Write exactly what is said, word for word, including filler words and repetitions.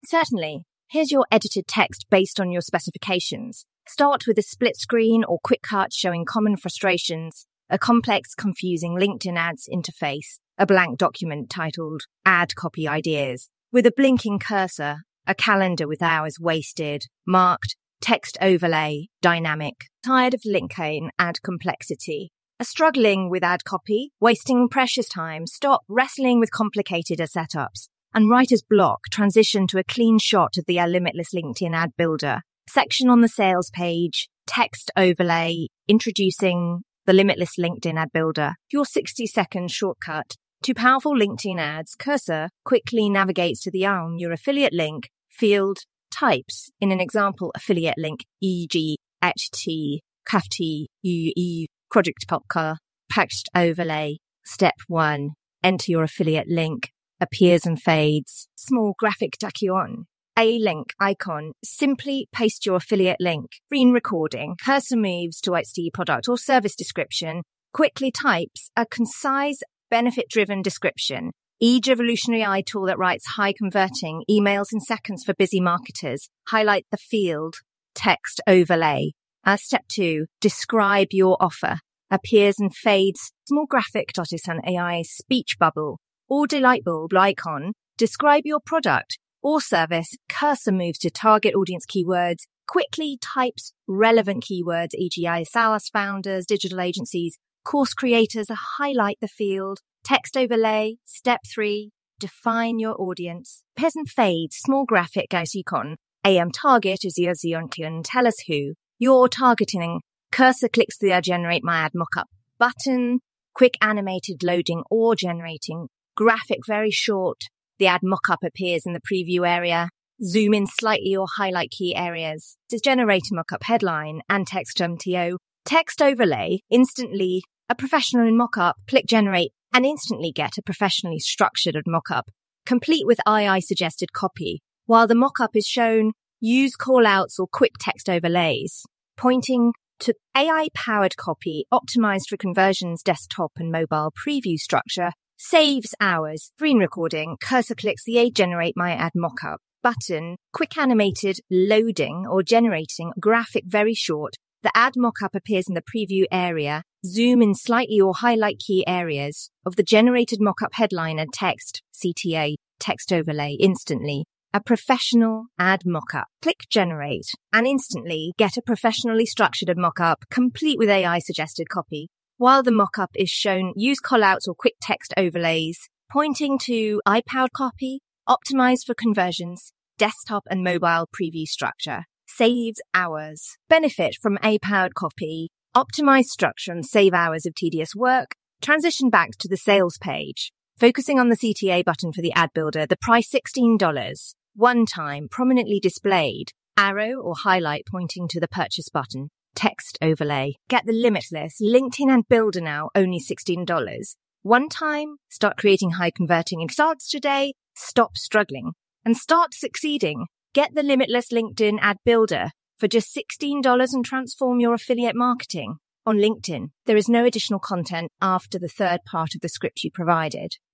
Certainly. Here's your edited text based on your specifications. Start with a split screen or quick cut showing common frustrations, a complex, confusing LinkedIn ads interface, a blank document titled Ad Copy Ideas, with a blinking cursor, a calendar with hours wasted, marked text overlay, dynamic. Tired of LinkedIn ad complexity? Are struggling with ad copy? Wasting precious time? Stop wrestling with complicated setups. And writer's block, transition to a clean shot of the Limitless LinkedIn Ad Builder. Section on the sales page, text overlay, introducing the Limitless LinkedIn Ad Builder. Your sixty second shortcut to powerful LinkedIn ads. Cursor quickly navigates to the arm, your affiliate link, field, types in an example affiliate link, for example, H T, C A F T, U E, project popcar, text overlay. Step one, enter your affiliate link. Appears and fades. Small graphic document. A link icon. Simply paste your affiliate link. Screen recording. Cursor moves to H T product or service description. Quickly types a concise, benefit-driven description. Each revolutionary A I tool that writes high-converting emails in seconds for busy marketers. Highlight the field. Text overlay. Uh, step two, describe your offer. Appears and fades. Small graphic artisan A I speech bubble. Or delight bulb icon, describe your product or service, cursor moves to target audience keywords, quickly types relevant keywords, for example, SaaS founders, digital agencies, course creators, highlight the field, text overlay. Step three, define your audience. Appears and fades, small graphic icon, A M target is your icon, tell us who. You're targeting, cursor clicks the generate my ad mockup button, quick animated loading or generating. Graphic very short. The ad mockup appears in the preview area. Zoom in slightly or highlight key areas. To generate a mockup headline and text M T O. Text overlay. Instantly a professional in mockup. Click generate and instantly get a professionally structured mockup, complete with A I suggested copy. While the mockup is shown, use callouts or quick text overlays, pointing to A I-powered copy optimized for conversions, desktop and mobile preview structure. Saves hours, screen recording, cursor clicks the generate my ad mockup button, quick animated loading or generating graphic very short. The ad mockup appears in the preview area. Zoom in slightly or highlight key areas of the generated mockup headline and text, C T A, text overlay instantly. A professional ad mockup. Click generate and instantly get a professionally structured mockup complete with A I suggested copy. While the mockup is shown, use callouts or quick text overlays, pointing to A I-powered copy, optimized for conversions, desktop and mobile preview structure. Saves hours. Benefit from A I-powered copy, optimized structure and save hours of tedious work. Transition back to the sales page. Focusing on the C T A button for the ad builder, the price sixteen dollars. One time, prominently displayed. Arrow or highlight pointing to the purchase button. Text overlay. Get the Limitless LinkedIn Ad Builder now, only sixteen dollars. One time, start creating high converting and starts today, stop struggling and start succeeding. Get the Limitless LinkedIn Ad Builder for just sixteen dollars and transform your affiliate marketing on LinkedIn. There is no additional content after the third part of the script you provided.